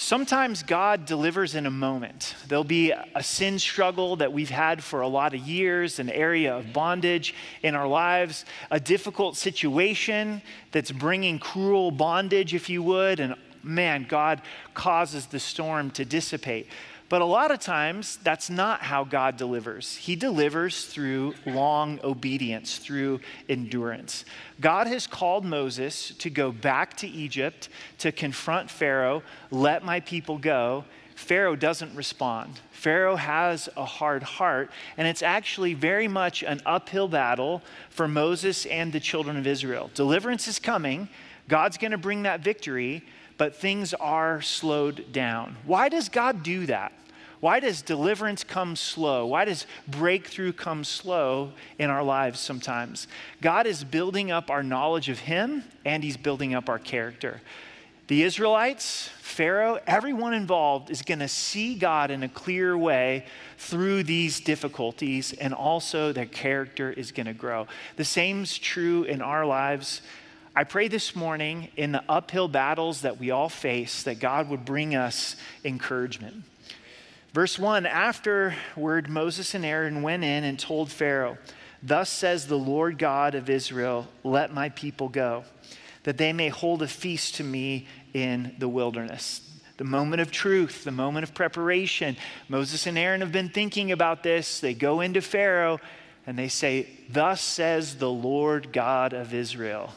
Sometimes God delivers in a moment. There'll be a sin struggle that we've had for a lot of years, an area of bondage in our lives, a difficult situation that's bringing cruel bondage, if you would, and man, God causes the storm to dissipate. But a lot of times, that's not how God delivers. He delivers through long obedience, through endurance. God has called Moses to go back to Egypt to confront Pharaoh, let my people go. Pharaoh doesn't respond. Pharaoh has a hard heart, and it's actually very much an uphill battle for Moses and the children of Israel. Deliverance is coming. God's going to bring that victory, but things are slowed down. Why does God do that? Why does deliverance come slow? Why does breakthrough come slow in our lives sometimes? God is building up our knowledge of him, and he's building up our character. The Israelites, Pharaoh, everyone involved is going to see God in a clear way through these difficulties, and also their character is going to grow. The same's true in our lives. I pray this morning in the uphill battles that we all face that God would bring us encouragement. Verse 1, afterward Moses and Aaron went in and told Pharaoh, thus says the Lord God of Israel, let my people go, that they may hold a feast to me in the wilderness. The moment of truth, the moment of preparation. Moses and Aaron have been thinking about this. They go into Pharaoh and they say, thus says the Lord God of Israel,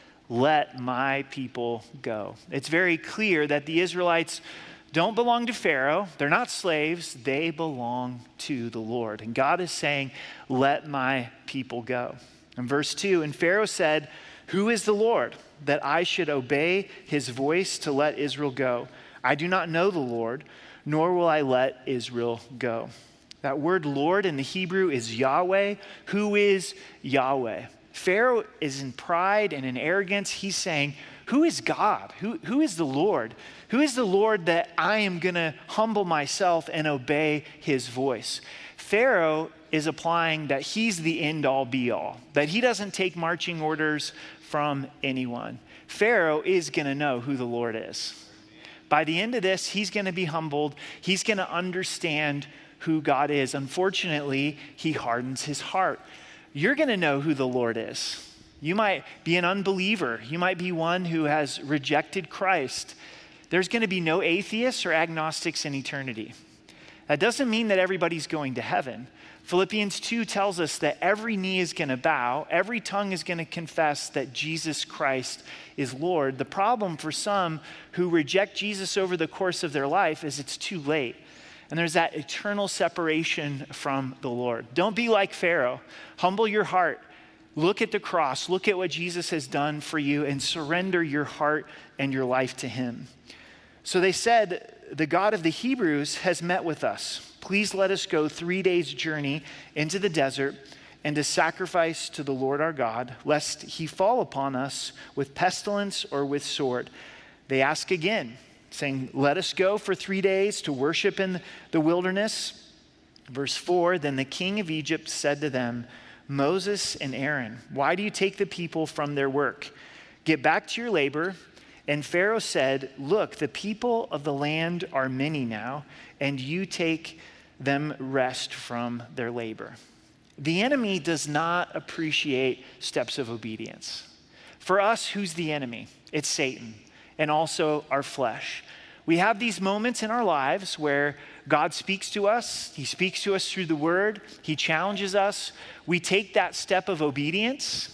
let my people go. It's very clear that the Israelites don't belong to Pharaoh. They're not slaves. They belong to the Lord. And God is saying, let my people go. In verse 2, and Pharaoh said, who is the Lord that I should obey his voice to let Israel go? I do not know the Lord, nor will I let Israel go. That word Lord in the Hebrew is Yahweh. Who is Yahweh? Pharaoh is in pride and in arrogance. He's saying, who is God? Who is the Lord? Who is the Lord that I am going to humble myself and obey his voice? Pharaoh is applying that he's the end all be all, that he doesn't take marching orders from anyone. Pharaoh is going to know who the Lord is. By the end of this, he's going to be humbled. He's going to understand who God is. Unfortunately, he hardens his heart. You're going to know who the Lord is. You might be an unbeliever. You might be one who has rejected Christ. There's going to be no atheists or agnostics in eternity. That doesn't mean that everybody's going to heaven. Philippians 2 tells us that every knee is going to bow, every tongue is going to confess that Jesus Christ is Lord. The problem for some who reject Jesus over the course of their life is it's too late. And there's that eternal separation from the Lord. Don't be like Pharaoh. Humble your heart. Look at the cross. Look at what Jesus has done for you and surrender your heart and your life to him. So they said, the God of the Hebrews has met with us. Please let us go 3 days' journey into the desert and to sacrifice to the Lord our God, lest he fall upon us with pestilence or with sword. They ask again, saying, let us go for 3 days to worship in the wilderness. Verse 4, then the king of Egypt said to them, Moses and Aaron, why do you take the people from their work? Get back to your labor. And Pharaoh said, look, the people of the land are many now, and you take them rest from their labor. The enemy does not appreciate steps of obedience. For us, who's the enemy? It's Satan and also our flesh. We have these moments in our lives where God speaks to us. He speaks to us through the word. He challenges us. We take that step of obedience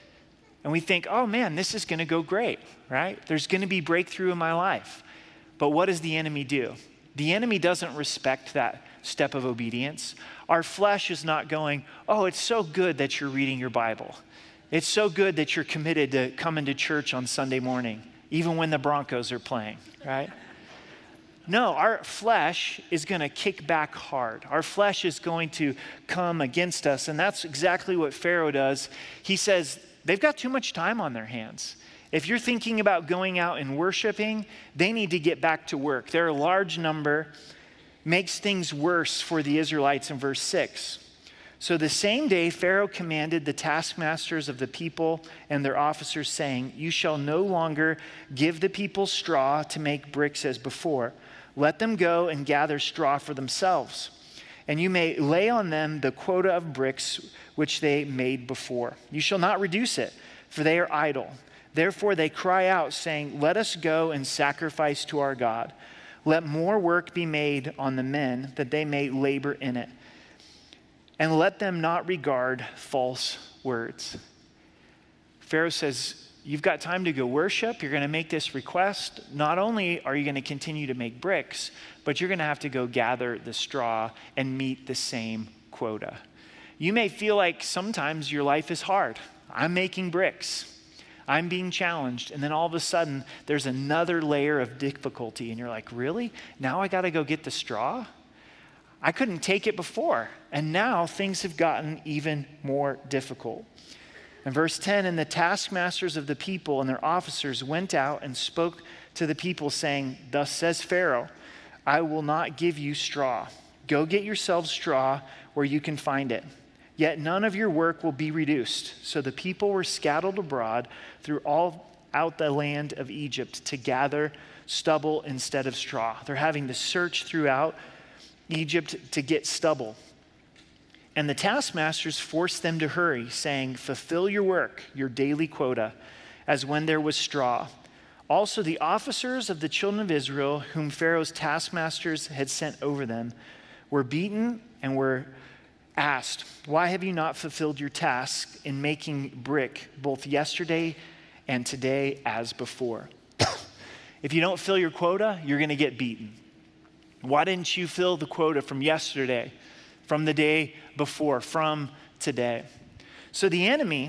and we think, oh man, this is going to go great, right? There's going to be breakthrough in my life. But what does the enemy do? The enemy doesn't respect that step of obedience. Our flesh is not going, oh, it's so good that you're reading your Bible. It's so good that you're committed to coming to church on Sunday morning, even when the Broncos are playing, right? No, our flesh is going to kick back hard. Our flesh is going to come against us, and that's exactly what Pharaoh does. He says, they've got too much time on their hands. If you're thinking about going out and worshiping, they need to get back to work. They're a large number, makes things worse for the Israelites in verse 6. So the same day, Pharaoh commanded the taskmasters of the people and their officers, saying, "You shall no longer give the people straw to make bricks as before. Let them go and gather straw for themselves. And you may lay on them the quota of bricks which they made before. You shall not reduce it, for they are idle. Therefore they cry out, saying, 'Let us go and sacrifice to our God. Let more work be made on the men, that they may labor in it. And let them not regard false words.'" Pharaoh says, you've got time to go worship. You're going to make this request. Not only are you going to continue to make bricks, but you're going to have to go gather the straw and meet the same quota. You may feel like sometimes your life is hard. I'm making bricks. I'm being challenged. And then all of a sudden, there's another layer of difficulty. And you're like, really? Now I got to go get the straw? I couldn't take it before. And now things have gotten even more difficult. In verse 10, "And the taskmasters of the people and their officers went out and spoke to the people, saying, 'Thus says Pharaoh, I will not give you straw. Go get yourselves straw where you can find it. Yet none of your work will be reduced.' So the people were scattered abroad throughout the land of Egypt to gather stubble instead of straw." They're having to search throughout Egypt to get stubble. "And the taskmasters forced them to hurry, saying, 'Fulfill your work, your daily quota, as when there was straw.' Also the officers of the children of Israel, whom Pharaoh's taskmasters had sent over them, were beaten and were asked, 'Why have you not fulfilled your task in making brick both yesterday and today as before?'" If you don't fill your quota, you're going to get beaten. Why didn't you fill the quota from yesterday, from the day before, from today? So the enemy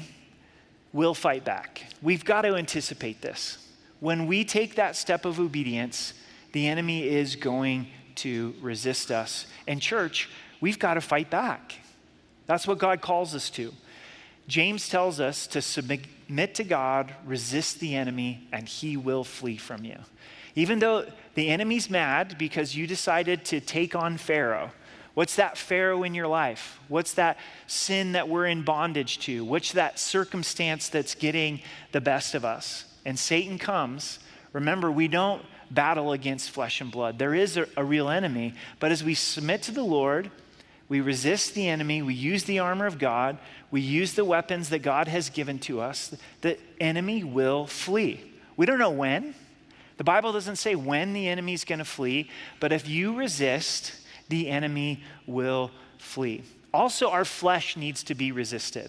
will fight back. We've got to anticipate this. When we take that step of obedience, the enemy is going to resist us. And church, we've got to fight back. That's what God calls us to. James tells us to submit to God, resist the enemy, and he will flee from you. Even though the enemy's mad because you decided to take on Pharaoh, what's that Pharaoh in your life? What's that sin that we're in bondage to? What's that circumstance that's getting the best of us? And Satan comes. Remember, we don't battle against flesh and blood. There is a real enemy, but as we submit to the Lord, we resist the enemy, we use the armor of God, we use the weapons that God has given to us, the enemy will flee. We don't know when. The Bible doesn't say when the enemy's going to flee, but if you resist, the enemy will flee. Also, our flesh needs to be resisted.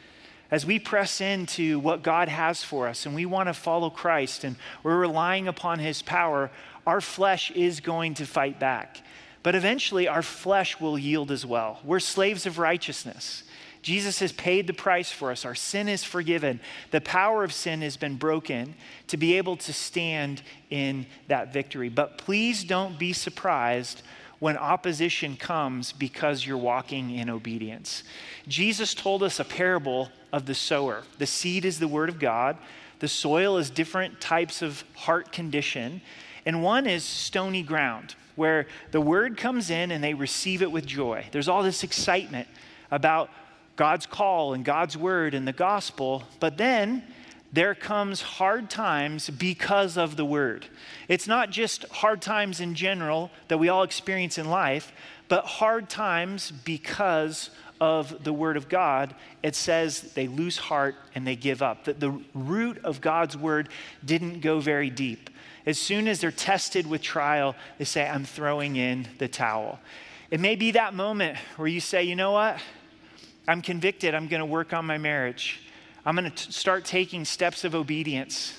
As we press into what God has for us and we want to follow Christ and we're relying upon his power, our flesh is going to fight back. But eventually our flesh will yield as well. We're slaves of righteousness. Jesus has paid the price for us. Our sin is forgiven. The power of sin has been broken to be able to stand in that victory. But please don't be surprised when opposition comes because you're walking in obedience. Jesus told us a parable of the sower. The seed is the word of God. The soil is different types of heart condition. And one is stony ground, where the word comes in and they receive it with joy. There's all this excitement about God's call and God's word and the gospel, but then there comes hard times because of the word. It's not just hard times in general that we all experience in life, but hard times because of the word of God. It says they lose heart and they give up. That the root of God's word didn't go very deep. As soon as they're tested with trial, they say, I'm throwing in the towel. It may be that moment where you say, you know what? I'm convicted. I'm going to work on my marriage. I'm going to start taking steps of obedience.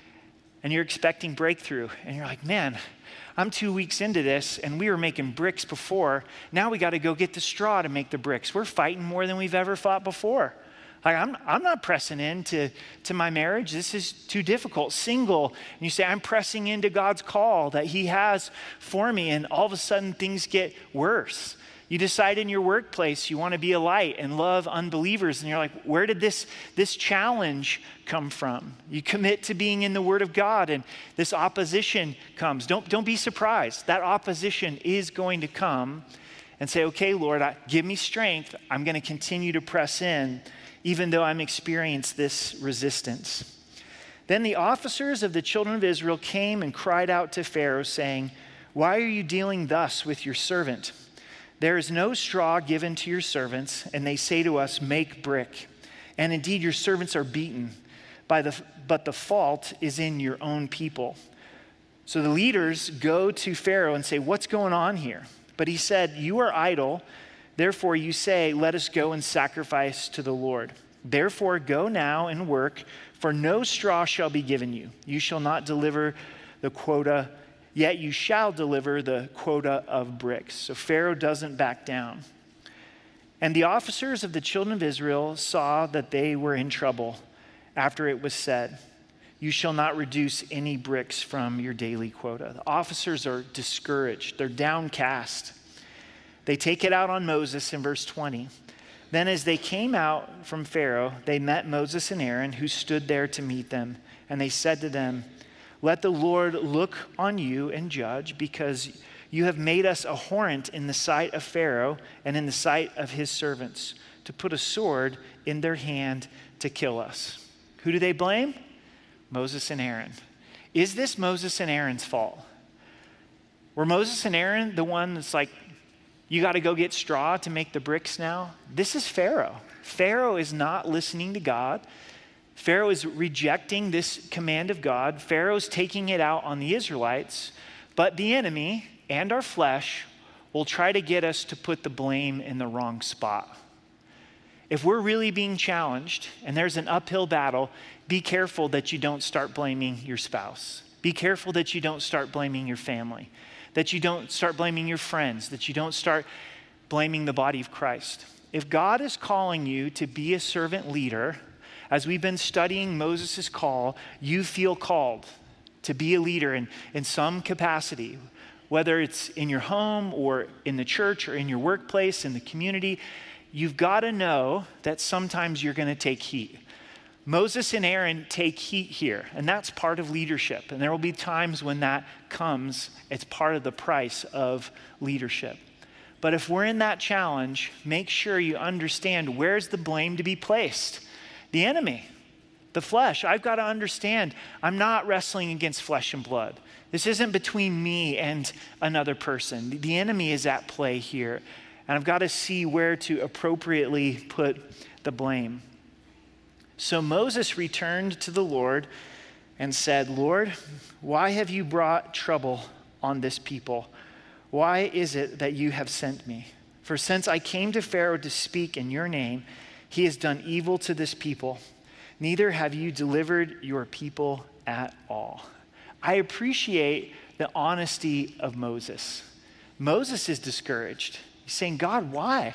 And you're expecting breakthrough. And you're like, man, I'm 2 weeks into this and we were making bricks before. Now we got to go get the straw to make the bricks. We're fighting more than we've ever fought before. Like, I'm not pressing into my marriage. This is too difficult. Single, and you say, I'm pressing into God's call that he has for me. And all of a sudden things get worse. You decide in your workplace you want to be a light and love unbelievers. And you're like, where did this challenge come from? You commit to being in the word of God and this opposition comes. Don't be surprised. That opposition is going to come. and say, okay, Lord, give me strength. I'm going to continue to press in, even though I'm experiencing this resistance. Then the officers of the children of Israel came and cried out to Pharaoh, saying, why are you dealing thus with your servant? There is no straw given to your servants, and they say to us, make brick. And indeed, your servants are beaten, but the fault is in your own people. So the leaders go to Pharaoh and say, what's going on here? But he said, you are idle. Therefore you say, let us go and sacrifice to the Lord. Therefore go now and work, for no straw shall be given you. You shall not deliver the quota, yet you shall deliver the quota of bricks. So Pharaoh doesn't back down. And the officers of the children of Israel saw that they were in trouble after it was said, you shall not reduce any bricks from your daily quota. The officers are discouraged. They're downcast. They take it out on Moses in verse 20. Then as they came out from Pharaoh, they met Moses and Aaron, who stood there to meet them. And they said to them, let the Lord look on you and judge, because you have made us abhorrent in the sight of Pharaoh and in the sight of his servants, to put a sword in their hand to kill us. Who do they blame? Moses and Aaron. Is this Moses and Aaron's fault? Were Moses and Aaron the one that's like, you got to go get straw to make the bricks now? This is Pharaoh. Pharaoh is not listening to God. Pharaoh is rejecting this command of God. Pharaoh's taking it out on the Israelites, but the enemy and our flesh will try to get us to put the blame in the wrong spot. If we're really being challenged and there's an uphill battle, be careful that you don't start blaming your spouse. Be careful that you don't start blaming your family, that you don't start blaming your friends, that you don't start blaming the body of Christ. If God is calling you to be a servant leader, as we've been studying Moses' call, you feel called to be a leader in some capacity, whether it's in your home or in the church or in your workplace, in the community. You've got to know that sometimes you're going to take heat. Moses and Aaron take heat here, and that's part of leadership. And there will be times when that comes. It's part of the price of leadership. But if we're in that challenge, make sure you understand, where's the blame to be placed? The enemy, the flesh. I've got to understand, I'm not wrestling against flesh and blood. This isn't between me and another person. The enemy is at play here. And I've got to see where to appropriately put the blame. So Moses returned to the Lord and said, Lord, why have you brought trouble on this people? Why is it that you have sent me? For since I came to Pharaoh to speak in your name, he has done evil to this people. Neither have you delivered your people at all. I appreciate the honesty of Moses. Moses is discouraged. He's saying, God, why?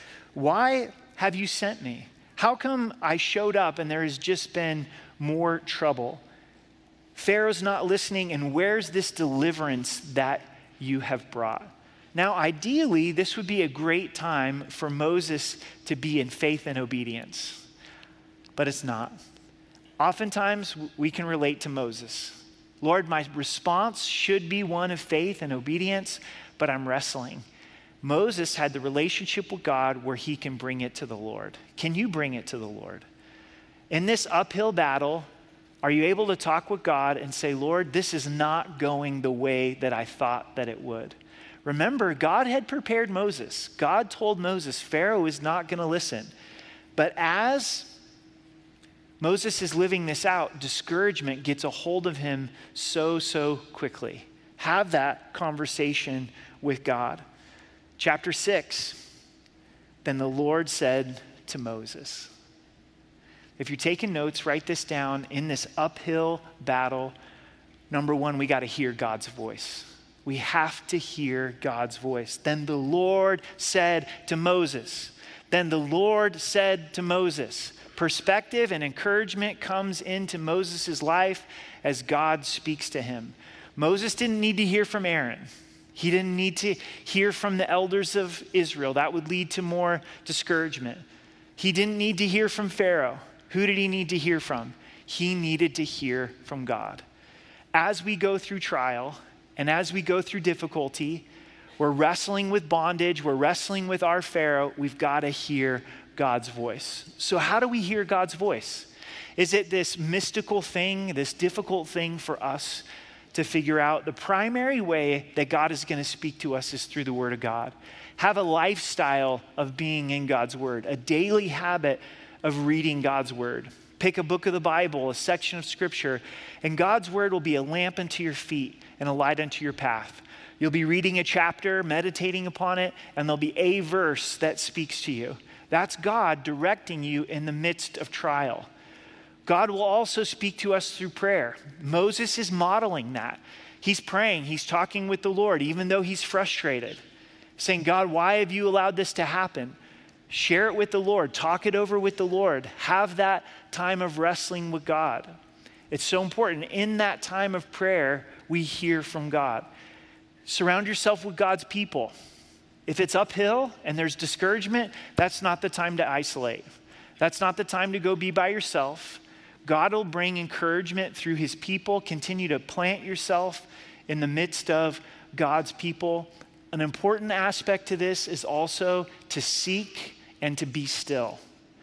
Why have you sent me? How come I showed up and there has just been more trouble? Pharaoh's not listening, and where's this deliverance that you have brought? Now, ideally, this would be a great time for Moses to be in faith and obedience, but it's not. Oftentimes, we can relate to Moses. Lord, my response should be one of faith and obedience, but I'm wrestling. Moses had the relationship with God where he can bring it to the Lord. Can you bring it to the Lord? In this uphill battle, are you able to talk with God and say, Lord, this is not going the way that I thought that it would? Remember, God had prepared Moses. God told Moses, Pharaoh is not going to listen. But as Moses is living this out, discouragement gets a hold of him so quickly. Have that conversation with God. Chapter 6, then the Lord said to Moses. If you're taking notes, write this down. In this uphill battle, number one, we got to hear God's voice. We have to hear God's voice. Then the Lord said to Moses. Then the Lord said to Moses. Perspective and encouragement comes into Moses' life as God speaks to him. Moses didn't need to hear from Aaron. He didn't need to hear from the elders of Israel. That would lead to more discouragement. He didn't need to hear from Pharaoh. Who did he need to hear from? He needed to hear from God. As we go through trial and as we go through difficulty, We're wrestling with bondage. We're wrestling with our Pharaoh. We've got to hear God's voice. So how do we hear God's voice? Is it this mystical thing, this difficult thing for us to figure out? The primary way that God is going to speak to us is through the Word of God. Have a lifestyle of being in God's Word, a daily habit of reading God's Word. Pick a book of the Bible, a section of Scripture, and God's Word will be a lamp unto your feet and a light unto your path. You'll be reading a chapter, meditating upon it, and there'll be a verse that speaks to you. That's God directing you in the midst of trial. God will also speak to us through prayer. Moses is modeling that. He's praying, he's talking with the Lord, even though he's frustrated, saying, God, why have you allowed this to happen? Share it with the Lord, talk it over with the Lord, have that time of wrestling with God. It's so important. In that time of prayer, we hear from God. Surround yourself with God's people. If it's uphill and there's discouragement, that's not the time to isolate. That's not the time to go be by yourself. God will bring encouragement through his people. Continue to plant yourself in the midst of God's people. An important aspect to this is also to seek and to be still.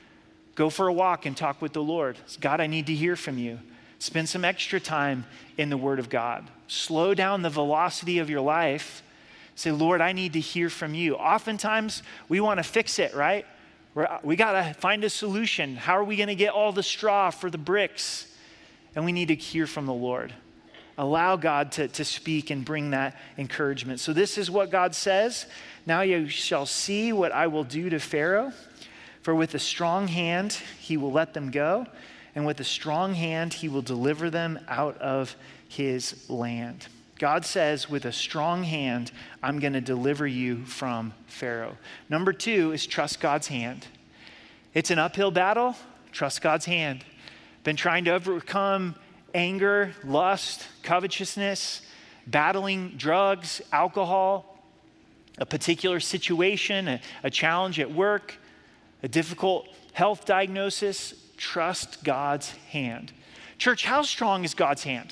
Go for a walk and talk with the Lord. God, I need to hear from you. Spend some extra time in the Word of God. Slow down the velocity of your life. Say, Lord, I need to hear from you. Oftentimes, we want to fix it, right? We got to find a solution. How are we going to get all the straw for the bricks? And we need to hear from the Lord. Allow God to speak and bring that encouragement. So this is what God says. Now you shall see what I will do to Pharaoh. For with a strong hand he will let them go. And with a strong hand he will deliver them out of his land. God says, with a strong hand, I'm going to deliver you from Pharaoh. Number 2 is trust God's hand. It's an uphill battle. Trust God's hand. Been trying to overcome anger, lust, covetousness, battling drugs, alcohol, a particular situation, a challenge at work, a difficult health diagnosis. Trust God's hand. Church, how strong is God's hand?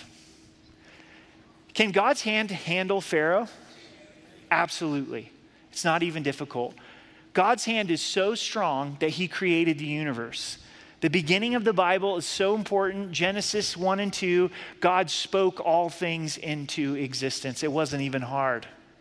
Can God's hand handle Pharaoh? Absolutely. It's not even difficult. God's hand is so strong that he created the universe. The beginning of the Bible is so important. Genesis 1 and 2, God spoke all things into existence. It wasn't even hard.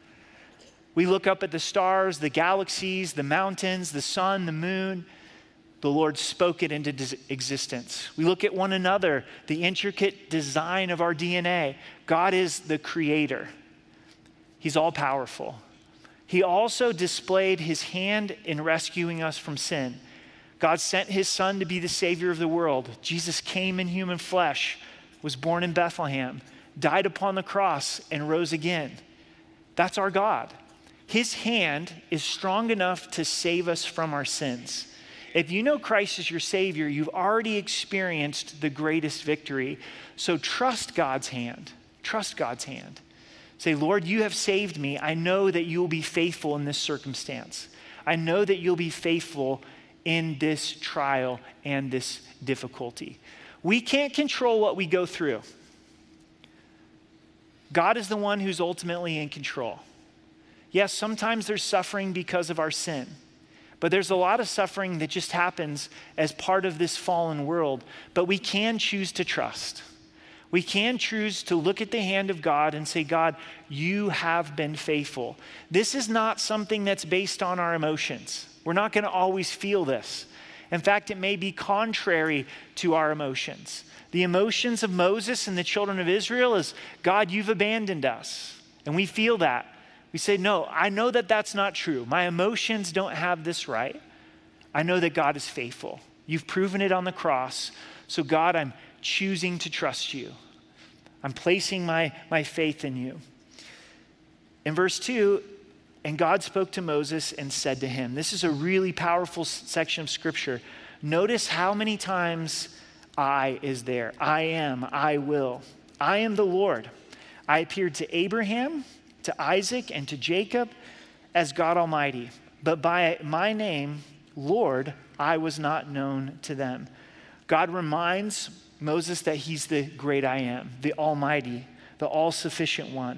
We look up at the stars, the galaxies, the mountains, the sun, the moon. The Lord spoke it into existence. We look at one another, the intricate design of our DNA. God is the creator. He's all powerful. He also displayed his hand in rescuing us from sin. God sent his son to be the savior of the world. Jesus came in human flesh, was born in Bethlehem, died upon the cross, and rose again. That's our God. His hand is strong enough to save us from our sins. If you know Christ as your Savior, you've already experienced the greatest victory. So trust God's hand. Trust God's hand. Say, Lord, you have saved me. I know that you will be faithful in this circumstance. I know that you'll be faithful in this trial and this difficulty. We can't control what we go through. God is the one who's ultimately in control. Yes, sometimes there's suffering because of our sin. But there's a lot of suffering that just happens as part of this fallen world. But we can choose to trust. We can choose to look at the hand of God and say, God, you have been faithful. This is not something that's based on our emotions. We're not going to always feel this. In fact, it may be contrary to our emotions. The emotions of Moses and the children of Israel is, God, you've abandoned us. And we feel that. We say, no, I know that that's not true. My emotions don't have this right. I know that God is faithful. You've proven it on the cross. So God, I'm choosing to trust you. I'm placing my faith in you. In verse 2, and God spoke to Moses and said to him, this is a really powerful section of scripture. Notice how many times I is there. I am, I will. I am the Lord. I appeared to Abraham, to Isaac, and to Jacob as God Almighty. But by my name, Lord, I was not known to them. God reminds Moses that he's the great I am, the Almighty, the all-sufficient one.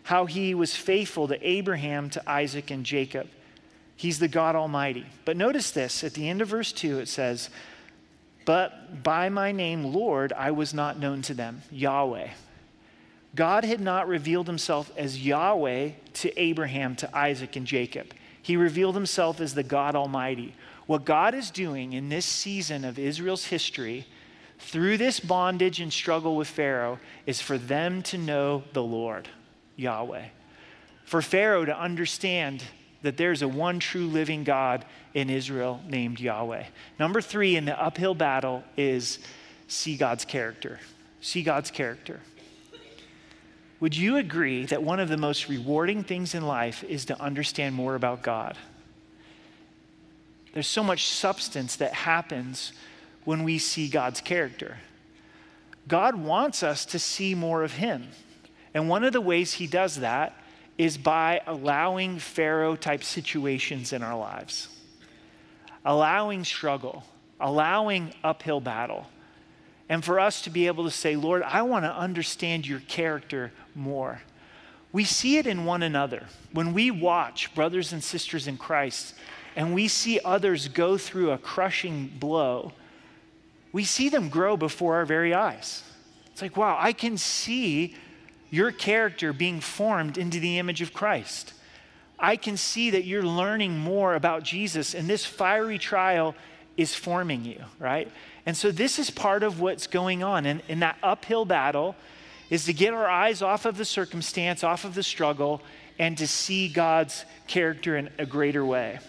how he was faithful to Abraham, to Isaac, and Jacob. He's the God Almighty. But notice this, at the end of verse 2, it says, but by my name, Lord, I was not known to them, Yahweh. God had not revealed himself as Yahweh to Abraham, to Isaac, and Jacob. He revealed himself as the God Almighty. What God is doing in this season of Israel's history, through this bondage and struggle with Pharaoh, is for them to know the Lord, Yahweh. For Pharaoh to understand that there's a one true living God in Israel named Yahweh. Number 3 in the uphill battle is see God's character. See God's character. Would you agree that one of the most rewarding things in life is to understand more about God? There's so much substance that happens when we see God's character. God wants us to see more of him. And one of the ways he does that is by allowing Pharaoh-type situations in our lives, allowing struggle, allowing uphill battle, and for us to be able to say, Lord, I want to understand your character more. We see it in one another. When we watch brothers and sisters in Christ and we see others go through a crushing blow, we see them grow before our very eyes. It's like, wow, I can see your character being formed into the image of Christ. I can see that you're learning more about Jesus, and this fiery trial is forming you, right? And so this is part of what's going on. And in that uphill battle is to get our eyes off of the circumstance, off of the struggle, and to see God's character in a greater way.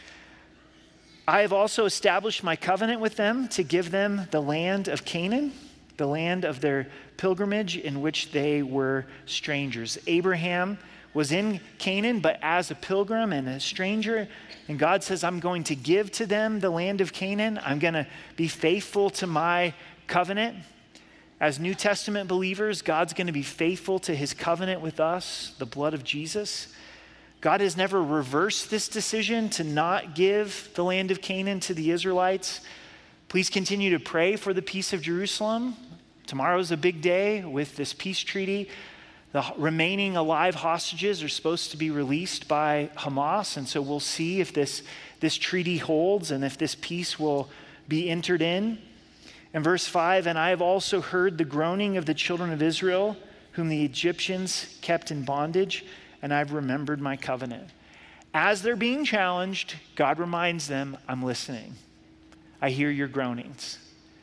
I have also established my covenant with them to give them the land of Canaan, the land of their pilgrimage in which they were strangers. Abraham was in Canaan, but as a pilgrim and a stranger. And God says, I'm going to give to them the land of Canaan. I'm going to be faithful to my covenant. As New Testament believers, God's going to be faithful to his covenant with us, the blood of Jesus. God has never reversed this decision to not give the land of Canaan to the Israelites. Please continue to pray for the peace of Jerusalem. Tomorrow's a big day with this peace treaty. The remaining alive hostages are supposed to be released by Hamas, and so we'll see if this treaty holds and if this peace will be entered in. In verse 5, and I have also heard the groaning of the children of Israel, whom the Egyptians kept in bondage, and I've remembered my covenant. As they're being challenged, God reminds them, I'm listening. I hear your groanings.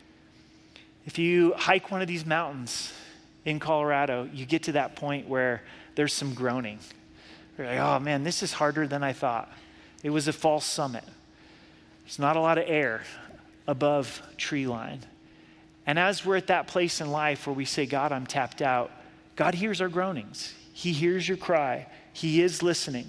If you hike one of these mountains in Colorado, you get to that point where there's some groaning. You're like, oh man, this is harder than I thought. It was a false summit. There's not a lot of air above tree line. And as we're at that place in life where we say, God, I'm tapped out, God hears our groanings. He hears your cry. He is listening.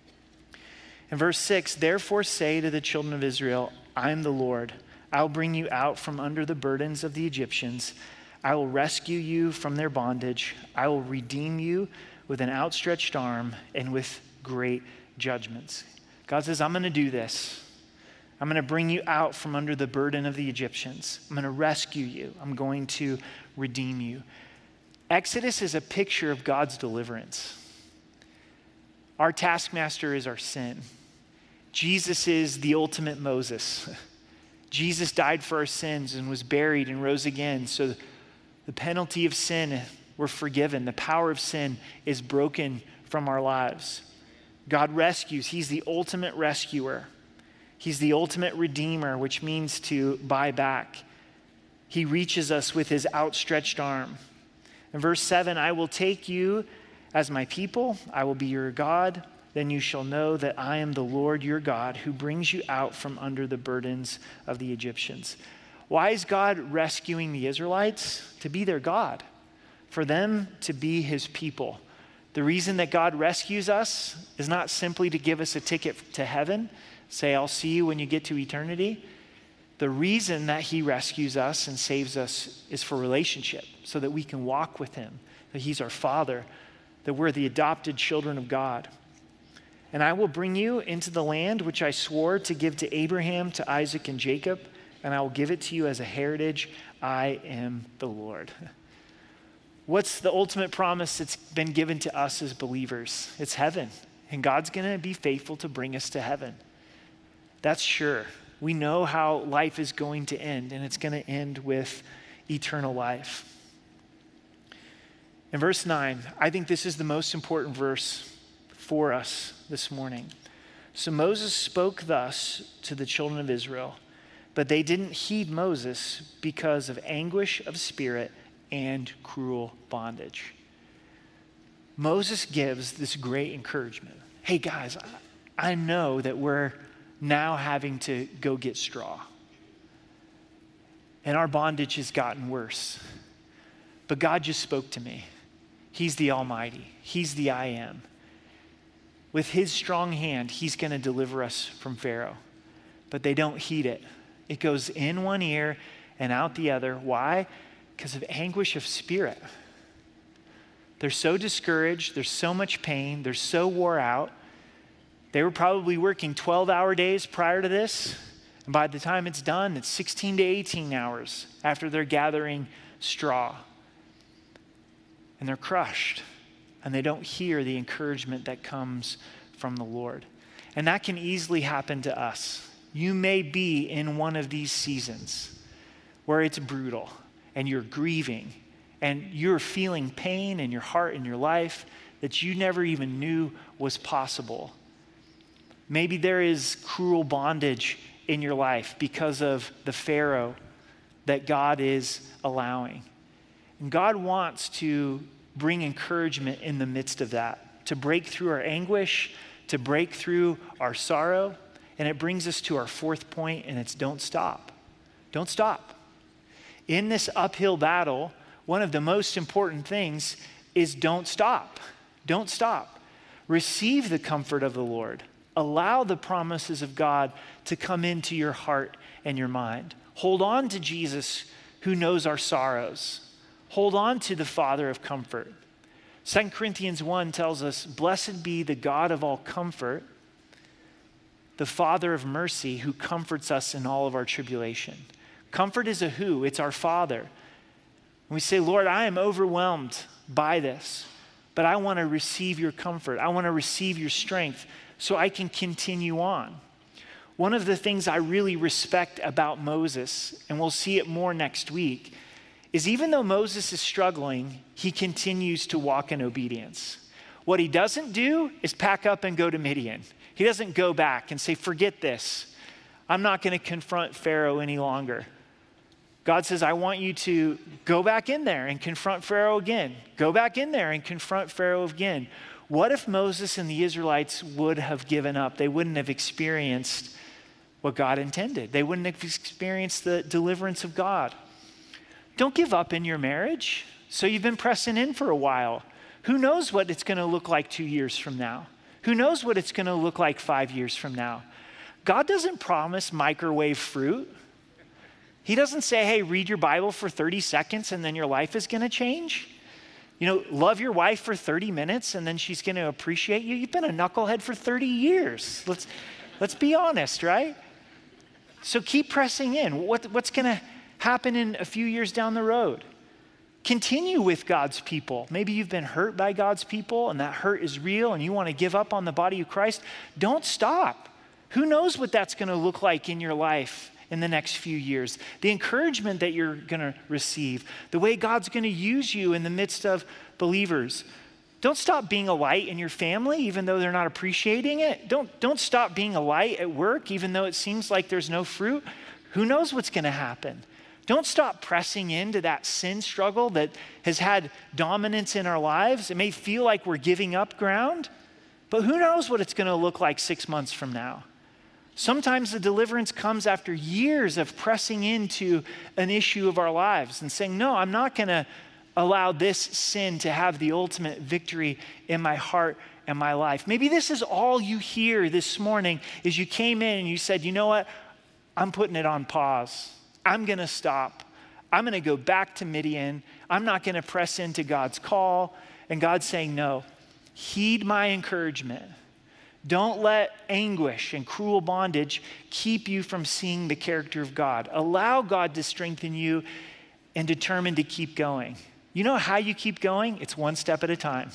In verse 6, therefore say to the children of Israel, I am the Lord. I'll bring you out from under the burdens of the Egyptians. I will rescue you from their bondage. I will redeem you with an outstretched arm and with great judgments. God says, I'm going to do this. I'm going to bring you out from under the burden of the Egyptians. I'm going to rescue you. I'm going to redeem you. Exodus is a picture of God's deliverance. Our taskmaster is our sin. Jesus is the ultimate Moses. Jesus died for our sins and was buried and rose again. So the penalty of sin, we're forgiven. The power of sin is broken from our lives. God rescues. He's the ultimate rescuer. He's the ultimate redeemer, which means to buy back. He reaches us with his outstretched arm. In verse 7, I will take you as my people. I will be your God. Then you shall know that I am the Lord your God who brings you out from under the burdens of the Egyptians. Why is God rescuing the Israelites? To be their God, for them to be his people. The reason that God rescues us is not simply to give us a ticket to heaven, say, I'll see you when you get to eternity. The reason that he rescues us and saves us is for relationship, so that we can walk with him, that he's our Father, that we're the adopted children of God. And I will bring you into the land which I swore to give to Abraham, to Isaac, and Jacob, and I will give it to you as a heritage. I am the Lord. What's the ultimate promise that's been given to us as believers? It's heaven. And God's going to be faithful to bring us to heaven. That's sure. We know how life is going to end, and it's going to end with eternal life. In verse 9, I think this is the most important verse for us this morning. So Moses spoke thus to the children of Israel, but they didn't heed Moses because of anguish of spirit and cruel bondage. Moses gives this great encouragement. Hey guys, I know that we're now having to go get straw. And our bondage has gotten worse. But God just spoke to me. He's the Almighty. He's the I Am. With his strong hand, he's going to deliver us from Pharaoh. But they don't heed it. It goes in one ear and out the other. Why? Because of anguish of spirit. They're so discouraged. There's so much pain. They're so wore out. They were probably working 12-hour days prior to this. And by the time it's done, it's 16 to 18 hours after they're gathering straw. And they're crushed. And they don't hear the encouragement that comes from the Lord. And that can easily happen to us. You may be in one of these seasons where it's brutal and you're grieving and you're feeling pain in your heart and your life that you never even knew was possible. Maybe there is cruel bondage in your life because of the Pharaoh that God is allowing. And God wants to bring encouragement in the midst of that, to break through our anguish, to break through our sorrow. And it brings us to our fourth point, and it's don't stop. Don't stop. In this uphill battle, one of the most important things is don't stop. Don't stop. Receive the comfort of the Lord. Allow the promises of God to come into your heart and your mind. Hold on to Jesus who knows our sorrows. Hold on to the Father of comfort. 2 Corinthians 1 tells us, "Blessed be the God of all comfort, the Father of mercy, who comforts us in all of our tribulation." Comfort is a who, it's our Father. And we say, "Lord, I am overwhelmed by this, but I want to receive your comfort. I want to receive your strength so I can continue on." One of the things I really respect about Moses, and we'll see it more next week, is even though Moses is struggling, he continues to walk in obedience. What he doesn't do is pack up and go to Midian. He doesn't go back and say, "Forget this. I'm not going to confront Pharaoh any longer." God says, "I want you to go back in there and confront Pharaoh again. Go back in there and confront Pharaoh again." What if Moses and the Israelites would have given up? They wouldn't have experienced what God intended. They wouldn't have experienced the deliverance of God. Don't give up in your marriage. So you've been pressing in for a while. Who knows what it's going to look like 2 years from now? Who knows what it's going to look like 5 years from now? God doesn't promise microwave fruit. He doesn't say, "Hey, read your Bible for 30 seconds and then your life is going to change." Love your wife for 30 minutes and then she's going to appreciate you. You've been a knucklehead for 30 years. Let's be honest, right? So keep pressing in. What's going to happen in a few years down the road? Continue with God's people. Maybe you've been hurt by God's people and that hurt is real and you want to give up on the body of Christ. Don't stop. Who knows what that's going to look like in your life in the next few years? The encouragement that you're going to receive, the way God's going to use you in the midst of believers. Don't stop being a light in your family, even though they're not appreciating it. Don't stop being a light at work, even though it seems like there's no fruit. Who knows what's going to happen? Don't stop pressing into that sin struggle that has had dominance in our lives. It may feel like we're giving up ground, but who knows what it's going to look like 6 months from now. Sometimes the deliverance comes after years of pressing into an issue of our lives and saying, "No, I'm not going to allow this sin to have the ultimate victory in my heart and my life." Maybe this is all you hear this morning is you came in and you said, "You know what? I'm putting it on pause. I'm going to stop. I'm going to go back to Midian. I'm not going to press into God's call." And God's saying, "No, heed my encouragement. Don't let anguish and cruel bondage keep you from seeing the character of God. Allow God to strengthen you and determine to keep going. You know how you keep going? It's one step at a time.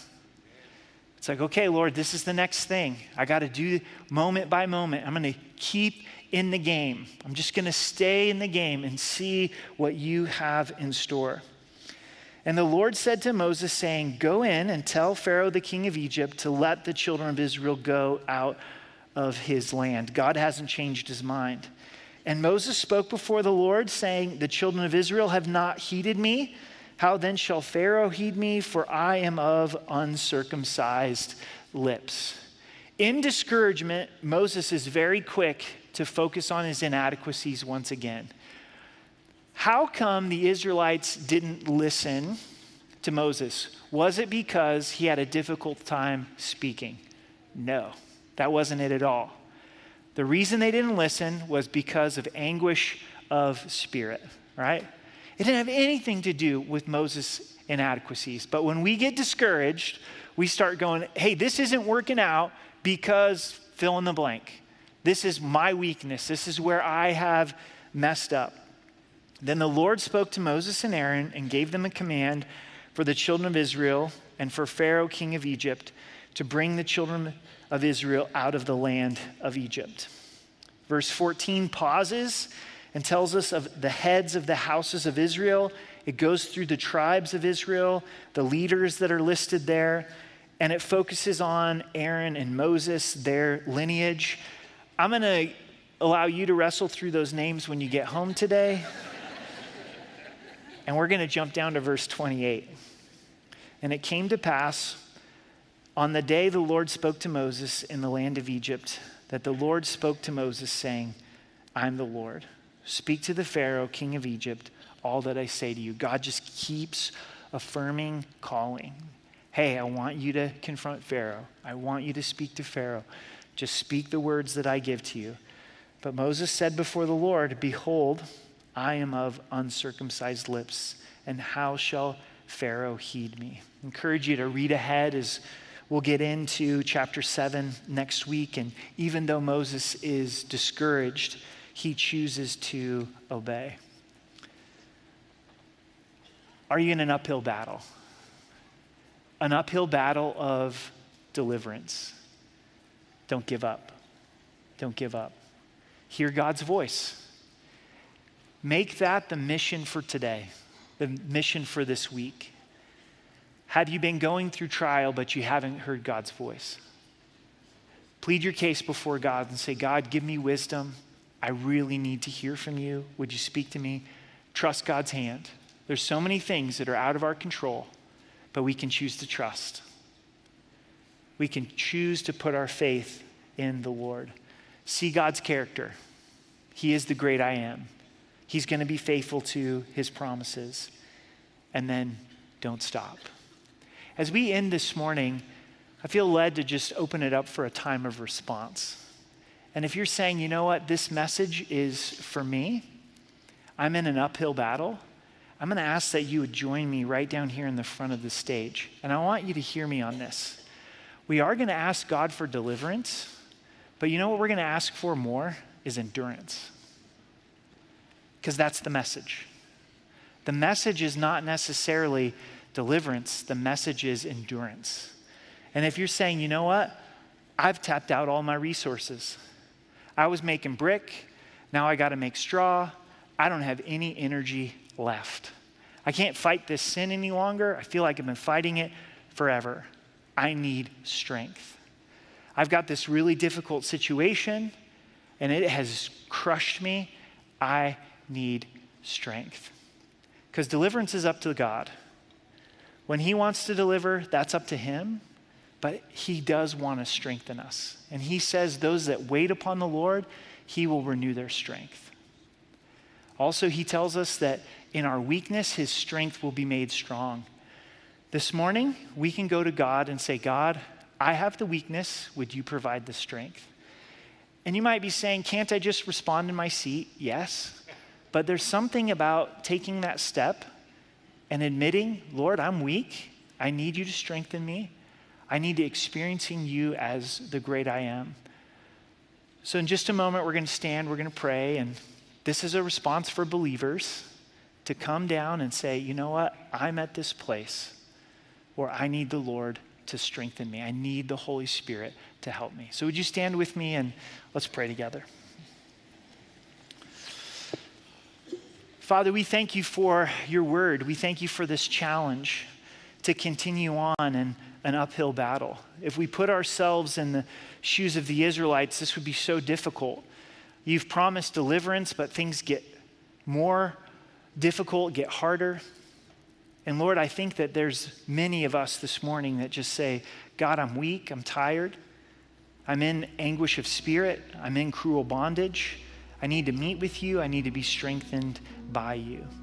It's like, okay, Lord, this is the next thing. I got to do moment by moment. I'm going to keep in the game. I'm just going to stay in the game and see what you have in store. And the Lord said to Moses, saying, go in and tell Pharaoh, the king of Egypt, to let the children of Israel go out of his land. God hasn't changed his mind. And Moses spoke before the Lord, saying, the children of Israel have not heeded me. How then shall Pharaoh heed me? For I am of uncircumcised lips. In discouragement, Moses is very quick to focus on his inadequacies once again. How come the Israelites didn't listen to Moses? Was it because he had a difficult time speaking? No, that wasn't it at all. The reason they didn't listen was because of anguish of spirit, right? It didn't have anything to do with Moses' inadequacies. But when we get discouraged, we start going, hey, this isn't working out because fill in the blank. This is my weakness. This is where I have messed up. Then the Lord spoke to Moses and Aaron and gave them a command for the children of Israel and for Pharaoh, king of Egypt, to bring the children of Israel out of the land of Egypt. Verse 14 pauses and tells us of the heads of the houses of Israel. It goes through the tribes of Israel, the leaders that are listed there, and it focuses on Aaron and Moses, their lineage. I'm going to allow you to wrestle through those names when you get home today. And we're going to jump down to verse 28. And it came to pass on the day the Lord spoke to Moses in the land of Egypt, that the Lord spoke to Moses, saying, I'm the Lord. Speak to the Pharaoh, king of Egypt, all that I say to you. God just keeps affirming, calling. Hey, I want you to confront Pharaoh. I want you to speak to Pharaoh. Just speak the words that I give to you. But Moses said before the Lord, behold, I am of uncircumcised lips, and how shall Pharaoh heed me? I encourage you to read ahead as we'll get into chapter 7 next week. And even though Moses is discouraged, he chooses to obey. Are you in an uphill battle? An uphill battle of deliverance. Don't give up. Don't give up. Hear God's voice. Make that the mission for today, the mission for this week. Have you been going through trial, but you haven't heard God's voice? Plead your case before God and say, God, give me wisdom. I really need to hear from you. Would you speak to me? Trust God's hand. There's so many things that are out of our control, but we can choose to trust. We can choose to put our faith in the Lord. See God's character. He is the great I am. He's going to be faithful to his promises. And then don't stop. As we end this morning, I feel led to just open it up for a time of response. And if you're saying, you know what, this message is for me, I'm in an uphill battle, I'm going to ask that you would join me right down here in the front of the stage. And I want you to hear me on this. We are going to ask God for deliverance, but you know what we're going to ask for more is endurance. Because that's the message. The message is not necessarily deliverance. The message is endurance. And if you're saying, you know what, I've tapped out all my resources. I was making brick. Now I got to make straw. I don't have any energy left. I can't fight this sin any longer. I feel like I've been fighting it forever. I need strength. I've got this really difficult situation and it has crushed me. I need strength. Because deliverance is up to God. When he wants to deliver, that's up to him. But he does want to strengthen us. And he says those that wait upon the Lord, he will renew their strength. Also, he tells us that in our weakness, his strength will be made strong. This morning, we can go to God and say, God, I have the weakness. Would you provide the strength? And you might be saying, can't I just respond in my seat? Yes. But there's something about taking that step and admitting, Lord, I'm weak. I need you to strengthen me. I need to experiencing you as the great I am. So in just a moment, we're going to stand, we're going to pray, and this is a response for believers to come down and say, you know what, I'm at this place where I need the Lord to strengthen me. I need the Holy Spirit to help me. So would you stand with me and let's pray together. Father, we thank you for your word. We thank you for this challenge to continue on in an uphill battle. If we put ourselves in the shoes of the Israelites, this would be so difficult. You've promised deliverance, but things get more difficult, get harder. And Lord, I think that there's many of us this morning that just say, God, I'm weak, I'm tired, I'm in anguish of spirit, I'm in cruel bondage. I need to meet with you, I need to be strengthened by you.